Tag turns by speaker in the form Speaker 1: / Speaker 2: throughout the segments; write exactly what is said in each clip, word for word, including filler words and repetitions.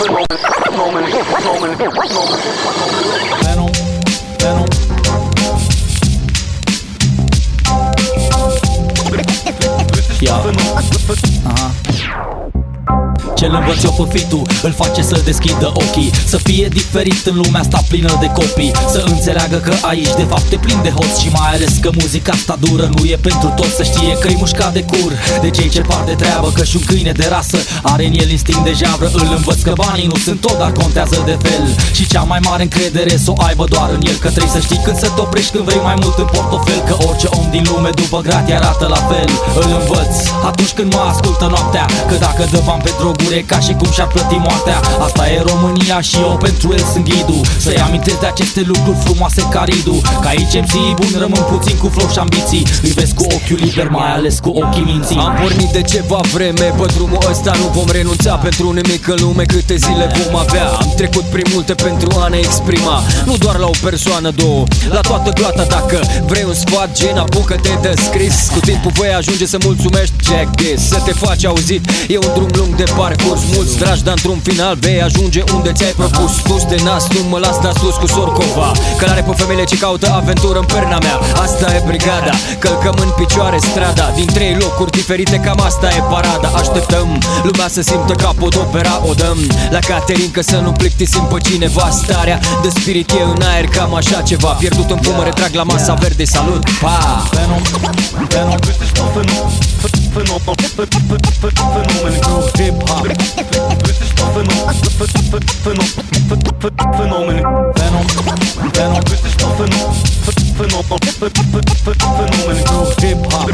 Speaker 1: Venom, Venom. Yeah. Aha. Ce-l învăț eu pe fitul, îl face să deschidă ochii, să fie diferit în lumea asta plină de copii, să înțeleagă că aici de fapt e plin de hoți și mai ales că muzica asta dură nu e pentru toți, să știe că-i mușcat de cur de cei ce par de treabă, că și un câine de rasă are în el instinct de javră. Îl învăț că banii nu sunt tot, dar contează de fel și cea mai mare încredere s-o aibă doar în el, că trebuie să știi când să te oprești când vrei mai mult în portofel, că orice om din lume după gratie arată la fel. Îl învăț atunci când mă ascultă noaptea, că dacă dă bani pe droguri e ca și cum și-ar plăti moartea. Asta e România și eu pentru el sunt ghidul, să-i amintesc de aceste lucruri frumoase ca Ridu, că aici M C-ii buni rămân puțin cu flow și ambiții, îi vezi cu ochiul liber, mai ales cu ochii minții.
Speaker 2: Am pornit de ceva vreme, pe drumul ăsta nu vom renunța, pentru nimic în lume câte zile vom avea. Am trecut prin multe pentru a ne exprima, nu doar la o persoană, două, la toată gloata. Dacă vrei un sfat gen, apucă-te de scris, cu timpul vei ajunge să mulțumești, check this, să te faci auzit. E un drum lung de parcurs, mulți dragi, dar într-un final vei ajunge unde ți-ai propus. Dus de nas, nu mă las, dar sus cu Sorcova, călare pe femeile ce caută aventură în perna mea. Asta e brigada, călcăm în picioare strada, din trei locuri diferite, cam asta e parada. Așteptăm lumea să simtă capodopera, o dăm la Caterinca să nu plictisim pe cineva. Starea de spirit e în aer, cam așa ceva, pierdut în fumă, retrag la masa verde, salut, pa!
Speaker 1: Venom, Venom. Fenomen cu hip-hop. Fenomen, Venom, Venom. Fenomen cu hip-hop.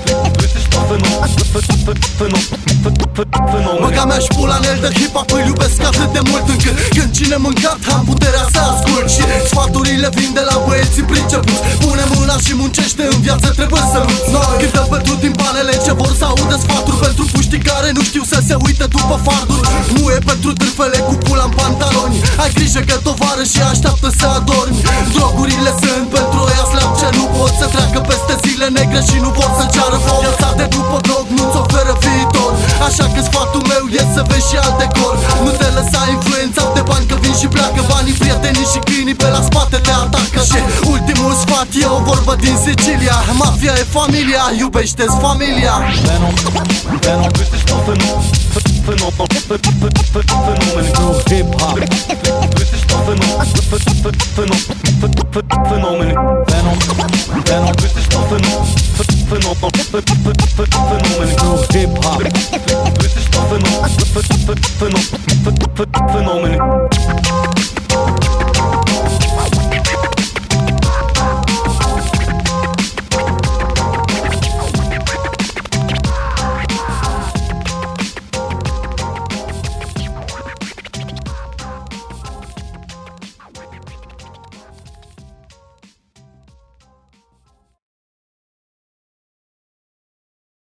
Speaker 3: Băga mea și pula în el de hip-hop, îl iubesc atât de mult încât când cine mâncat am puterea să ascult și sfaturile vin de la băieții pricepuți. Pune mâna și muncește, în viață trebuie să lupți. Când dă pentru timpanele ce vor să audă sfaturi, pentru puștii care nu știu să se uite după farduri. Nu e pentru târfele cu pula în pantaloni, ai grijă că tovarășii așteaptă să adormi. Drogurile sunt pentru ăia slab ce nu pot să treacă peste zile negre și nu vor să ceară foc. Viața de după drog nu-ți oferă viitor, așa că sfatul meu e să vezi și alt decor. Nu te lăsa influențat de bani, că vin și pleacă banii, prietenii și câinii pe la spate te atacă. Și ultimul sfat e o vorbă din Sicilia, mafia e familia, iubește-ți familia.
Speaker 1: Venom, Venom. Fenomen cu hip-hop. Fenomen, Venom, Venom. Fenomen cu hip-hop. Fenomen.